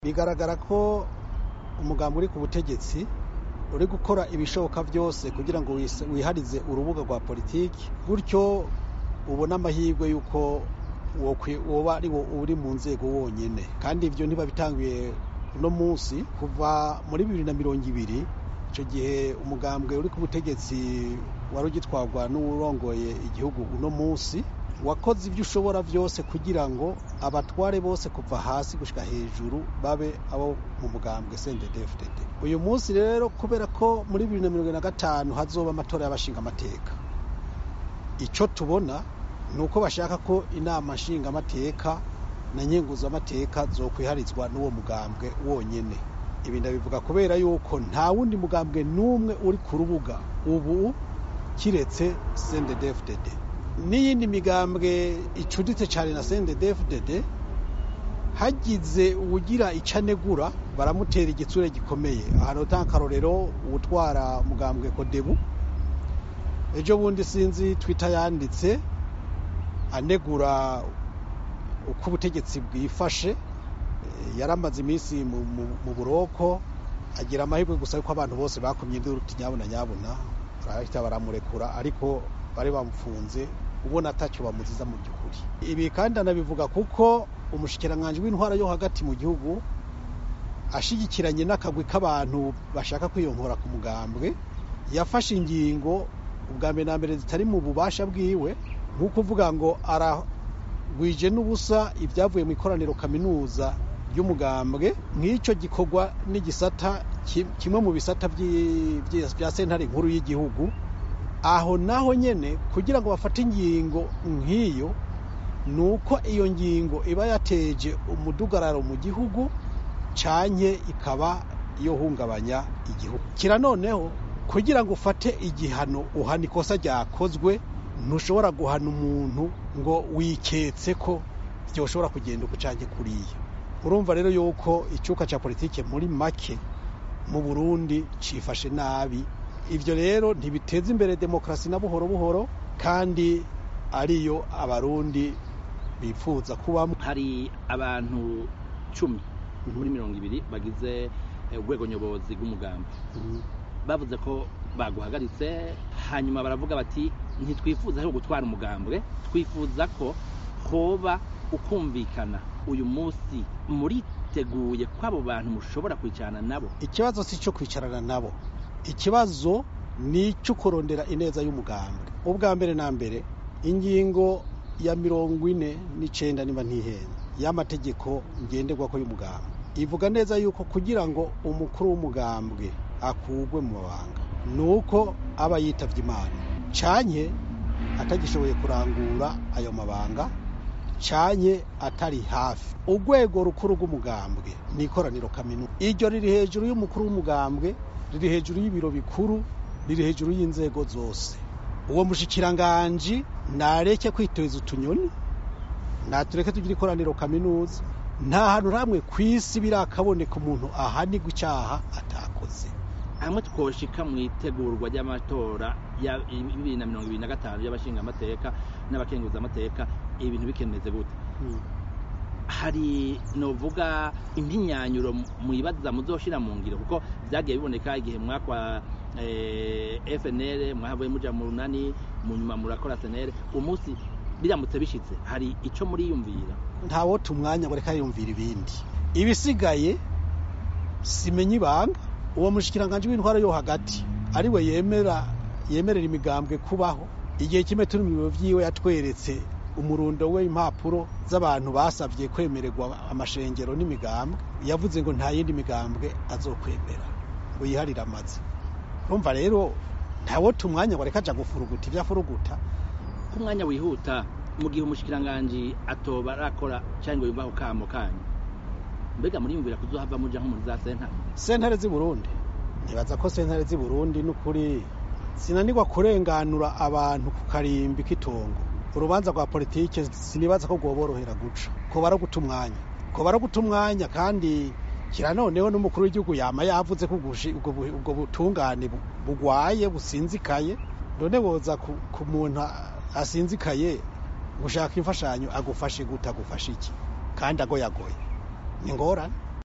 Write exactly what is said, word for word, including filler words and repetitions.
Bigaragara ko umugambi uri ku butegetsi uri gukora ibishoboka byose kugira ngo wiharize urubuga rwa politiki, gutyo ubona amahirwe y'uko woba ari wo uri mu nzego wonyene, kandi ibyo ntibabitanguye uno munsi. Kuva muri bibiri na mirongo ibiri icyo gihe umugambwe uri ku butegetsi wari ugitwarwa n'uwurongoye igihugu uno munsi, wakoze ibyo ushobora byose kugira ngo abatware bose kuva hasi gushika hejuru babe abo mu mugambwe C N D D F D D. Uyu munsi rero kubera ko muri bibiri na mirongo na gatanu hazoba amatora y'abashinga amateka, icyo tubona ni uko bashaka ko inama nshinga amateka na nyenguza amateka zo kwiharizwa n'uwo mugambwe wonyene. Ibi ndabivuga kubera yuko nta wundi mugambwe n'umwe uri ku rubuga ubu kiretse C N D D F D D. N'iyindi migambwe icuditse cyane na C N D D F D D, hagize uwugira icanegura baramutera igitsure gikomeye. Ahantu tankarorero utwara mugambwe Kodebu, ejo bundi sinzi Twitter yanditse anegura uko ubutegetsi bwifashe, yaramaze iminsi mu buroko, agira amahirwe gusa yuko abantu bose bakumye induru nyabuna nyabuna barahita baramurekura, ariko bari bamufunze ubona atacyo bamuziza mu by'ukuri. Ibi kandi anabivuga kuko umushikiranganje w'intwara yo hagati mu gihugu ashigikiranye n'akagwi k'abantu bashaka kwiyonkora ku mugambwe, yafashe ingingo ubwa mbere na mbere zitari mu bubasha bwiwe, nk'uko uvuga ngo aragwije n'ubusa ibyavuye mu ikoraniro kaminuza ry'umugambwe. Nk'icyo gikorwa n'igisata kimwe mu bisata bya sentare nkuru y'igihugu, aho naho nyene kugira ngo bafate ingingo nk'iyo, nuko iyo ngingo iba yateje umudugararo mu gihugu canke ikaba yo hungabanya igihugu. Kira noneho kugira ngo ufate igihano uhana ikosa ryakozwe, ntushobora guhana umuntu ngo wiketse ko byoshobora kugenda uko canke kuriya. Urumva rero yuko icuka ca politike muri make mu Burundi cifashe nabi. Ivyo rero ntibiteza imbere demokrasi na buhoro buhoro, kandi ariyo abarundi bifuza kubamo. Hari abantu cumi muri mirongo ibiri bagize urwego nyobozi rw'umugambi, bavuze ko baguhagaritse, hanyuma baravuga bati ntitwifuza cyo gutwara umugambwe, twifuza ko hoba ukumvikana. Uyu munsi muriteguye ko abo bantu mushobora kwicarana nabo? Ikibazo si cyo kwicarana nabo, ikibazo ni icyo kurondera ineza y'umugambwe. Ubwa mbere na mbere ingingo ya mirongo ine n'icenda niba ntihenda y'amategeko ngenderwako y'umugambwe ivuga neza yuko kugira ngo umukuru w'umugambwe akugwe mu mabanga nuko aba yitavye Imana, canke atagishoboye kurangura ayo mabanga, canke atari hafi. Urwego rukuru rw'umugambwe ni ikoraniro kaminuza, iryo riri hejuru y'umukuru w'umugambwe, riri hejuru y'ibiro bikuru, riri hejuru y'inzego zose. Uwo mushikiranganje nareke kwiteza utunyoni, natureke tugira ikoraniro kaminuza. Nta hantu hamwe kw'isi birakaboneka umuntu ahanirwa icyaha atakoze. Hamwe twoshika mu itegurwa ry'amatora ya bibiri na mirongo ibiri na gatanu y'abashinga amateka n'abakenguza amateka, ibintu bikeneze gute? hmm. Hari novuga impinyanyuro muyibaza muzoshira mu ngiro, kuko byagiye biboneka igihe mwakwa eh, F N L mwahavuye muja mu runani, mu nyuma murakora S N L. Umunsi biramutse bishitse hari ico muri yumvira? Ntawo tumwanya ngo reka yumvira ibindi, ibisigaye simenye ibanga. Uwo mushikiranganje w'intwara yo hagati ari we yemera yemerera imigambwe kubaho. Igihe kimwe turi mu biro vyiwe yatweretse umurundo we impapuro z'abantu basavye kwemererwa amashengero n'imigambwe, yavuze ngo nta yindi migambwe azokwemera ngo yiharira amazi. Urumva rero ntawo tumwanya ngo reka aja gufuruguta ivya furuguta. Ku mwanya wihuta mu gihe umushikiranganje atoba arakora cyangwa yumvaho kamo kanyu, mbega muri yumvira kuzohava muja nko muri za sentare sentare z'i Burundi? Nibaza ko sentare z'i Burundi n'ukuri sinanirwa kurenganura abantu ku karimbi k'itongo. Urubanza rwa politike sinibaza ko rwoborohera guca, ko baraguta umwanya ko baraguta umwanya kandi kira noneho n'umukuru w'igihugu yama yavuze ko ubwo butungane bugwaye businzikaye. None boza ku muntu asinzikaye gushaka imfashanyo agufashe guta gufasha iki kandi agoyagoye? Ni ngorane.